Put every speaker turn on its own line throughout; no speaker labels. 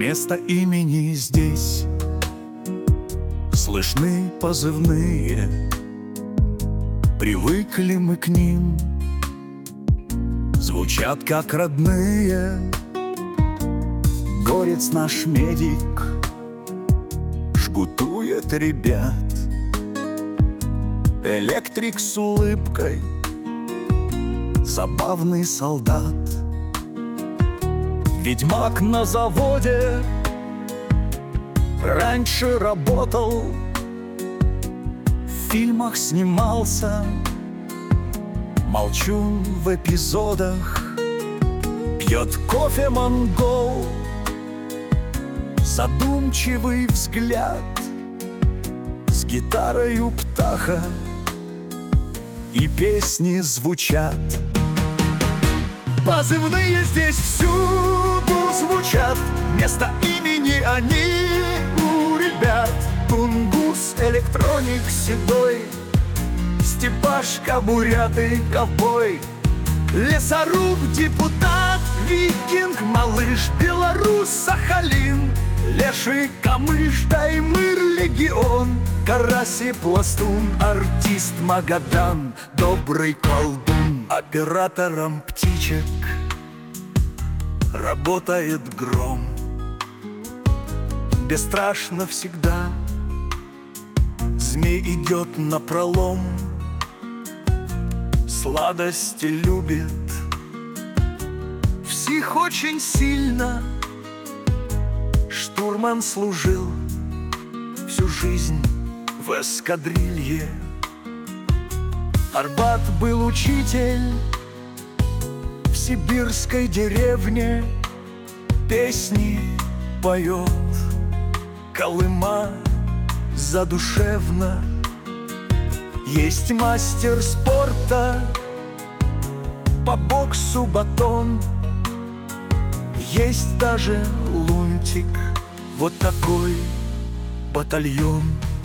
Вместо имени здесь слышны позывные. Привыкли мы к ним, звучат как родные. Горец наш медик жгутует ребят. Электрик с улыбкой, забавный солдат. Ведьмак на заводе раньше работал, в фильмах снимался, молчун в эпизодах. Пьет кофе монгол, задумчивый взгляд, с гитарою птаха, и песни звучат. Позывные здесь всюду звучат, вместо имени они у ребят. Тунгус, электроник седой, Степашка, бурят и ковбой, лесоруб, депутат, викинг, малыш, белорус, Сахалин, леший, камыш, таймыр, легион, карась и пластун, артист, Магадан, добрый колдун. Оператором птичек работает гром. Бесстрашно всегда змей идет напролом. Сладости любит всех очень сильно. Штурман служил всю жизнь в эскадрилье. Арбат был учитель в сибирской деревне. Песни поет Колыма задушевно. Есть мастер спорта по боксу батон. Есть даже лунтик, вот такой батальон.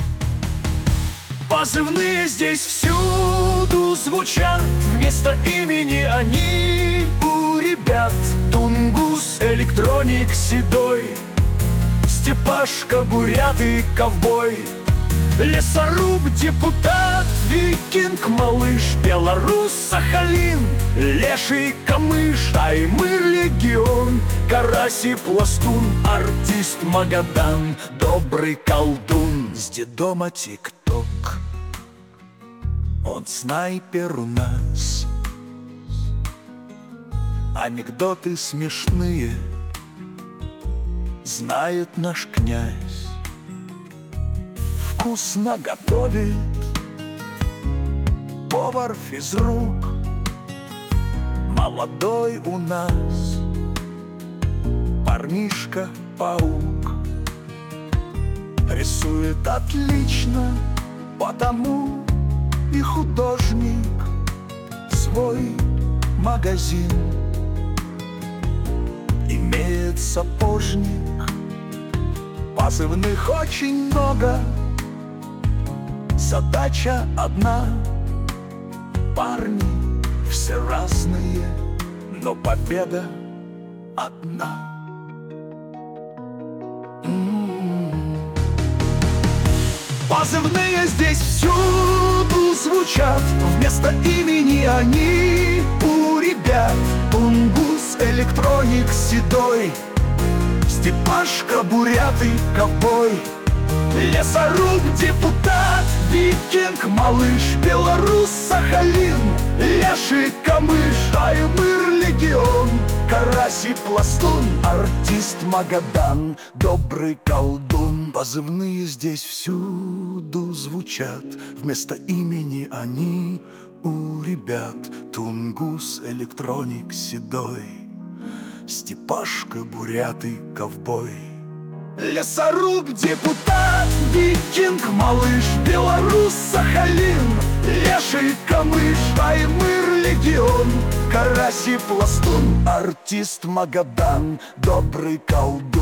Позывные здесь всюду звучат, вместо имени они у ребят. Тунгус, электроник седой, Степашка, бурят и ковбой, лесоруб, депутат, викинг, малыш, белорус, Сахалин, леший, камыш, таймыр, легион, карась и пластун, артист, Магадан, добрый колдун. С дедома тик-ток, он снайпер у нас. Анекдоты смешные знает наш князь. Вкусно готовит повар-физрук, молодой у нас парнишка-паук. Рисует отлично, потому и художник свой магазин имеет сапожник. Позывных очень много, задача одна. Парни все разные, но победа одна. Позывные здесь всюду звучат, вместо имени они у ребят. Тунгус, электроник седой, Степашка, бурят и ковбой, лесоруб, депутат, викинг, малыш, белорус, Сахалин, леший, камыш, таймыр, легион, карась и пластун, артист, Магадан, добрый колдун. Позывные здесь всюду звучат, вместо имени они у ребят. Тунгус, электроник седой, Степашка, бурят и ковбой, лесоруб, депутат, викинг, малыш, белорус, Сахалин, леший, камыш, таймыр, легион, карась и пластун, артист, Магадан, добрый колдун.